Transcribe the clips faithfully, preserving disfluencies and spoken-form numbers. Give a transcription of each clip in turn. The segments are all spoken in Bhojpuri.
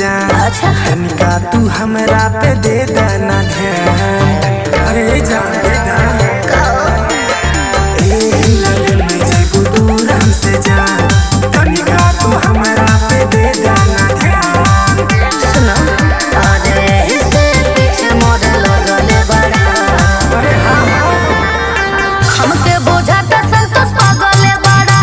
जान। अच्छा। तनिका तू हमरा पे दे देना ध्यान। अरे जान दे दा ए लगन में जेबू दूर हमसे जान। तनिका तू हमरा पे दे देना ध्यान। सुनो अरे से पीछे मोर लगले बड़ा। अरे हाँ हाँ हमके बुझाता संतोष पागले बड़ा।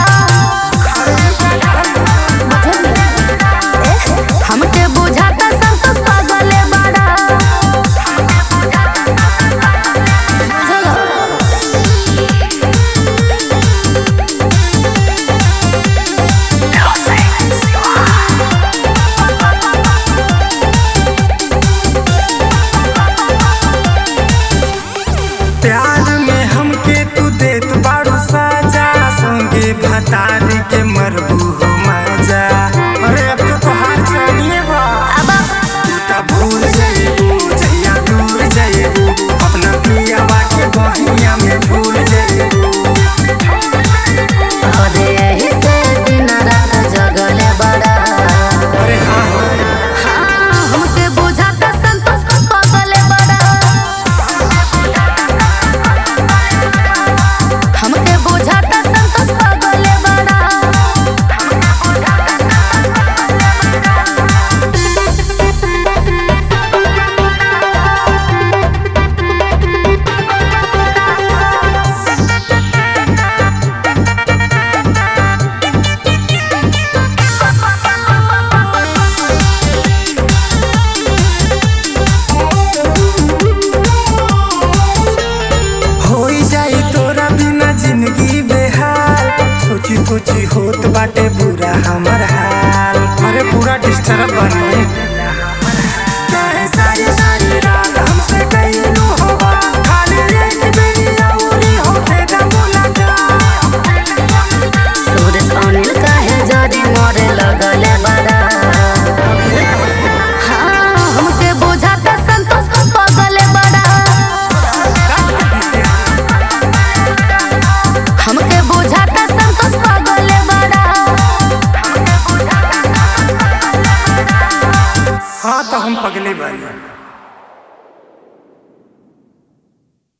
हमके बुझाता संतोष पागले बड़ा। चलो प्यार में हमके तू देत बाड़ू साजा। संगे भतारी के मरबू हो मजा। अरे अब तो तोहार जानिए बा। अब तू ता भूल जाइबू जहिया दूर जाइबू। अपना पियावा के बहिया में भूल जाइबू। अरे यही से दिन रात जगले बड़ा। अरे हाँ हाँ हाँ हमके बुझाता संतोष पागले बड़ा। हमके बुझाता संतोष पागले बड़ा। होई जाई तोरा बिना जिंदगी बेहाल। सोची सोची होत बाटे बुरा हमर हाल। अरे पूरा डिस्टर्ब बने